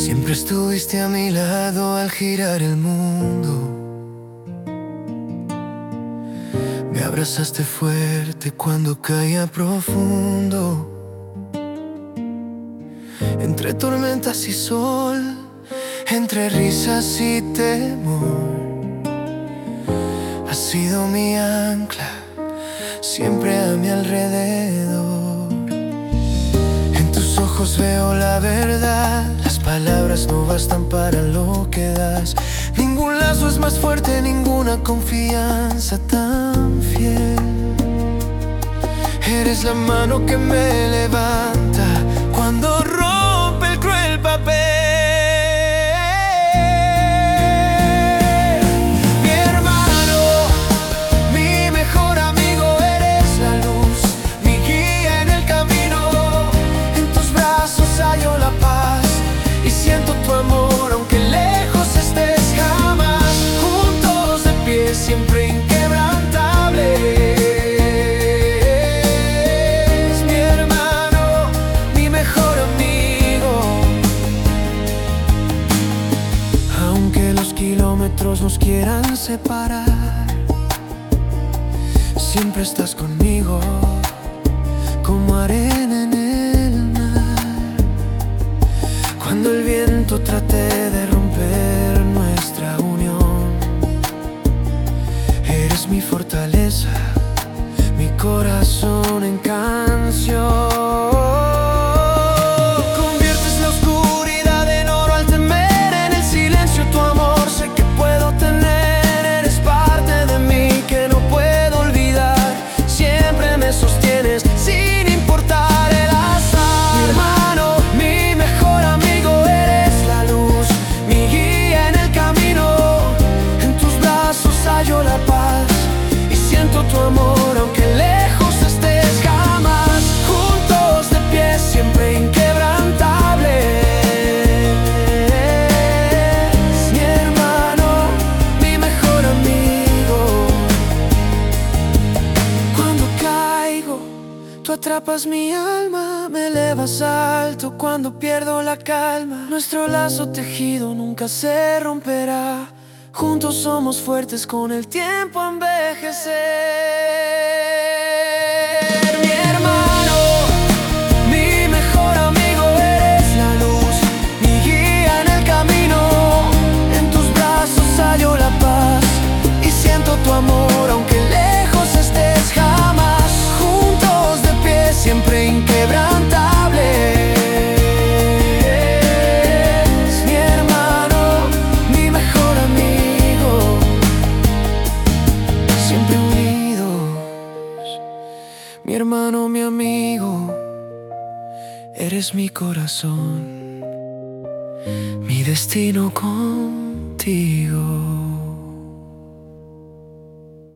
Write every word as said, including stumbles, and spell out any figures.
Siempre estuviste a mi lado al girar el mundo. Me abrazaste fuerte cuando caía profundo. Entre tormentas y sol, entre risas y temor, has sido mi ancla, siempre a mi alrededor. En tus ojos veo la verdad, las palabras no bastan para lo que das. Ningún lazo es más fuerte, ninguna confianza tan fiel. Eres la mano que me levanta cuando rompe el cruel papel. Mi hermano, mi mejor amigo, eres la luz, mi guía en el camino. En tus brazos hallo la paz y siento tu amor, aunque lejos estés jamás. Juntos de pie, siempre inquebrantables. Kilómetros nos quieran separar, siempre estás conmigo, como arena en el mar. Cuando el viento trate de romper nuestra unión, eres mi fortaleza, mi corazón en canción. Sin importar el azar. Mi hermano, mi mejor amigo, eres la luz, mi guía en el camino. En tus brazos hallo la paz y siento tu amor, aunque lejos estés jamás. Juntos de pie, siempre inquebrantables. Mi hermano, mi mejor amigo. Cuando caigo, tú atrapas mi alma, me elevas alto cuando pierdo la calma. Nuestro lazo tejido nunca se romperá. Juntos somos fuertes, con el tiempo envejecer. Mi hermano, mi mejor amigo, eres la luz, mi guía en el camino. En tus brazos hallo la paz y siento tu amor, aunque lejos estés jamás. Siempre inquebrantable. Es mi hermano, mi mejor amigo. Siempre unidos. Mi hermano, mi amigo. Eres mi corazón, mi destino contigo.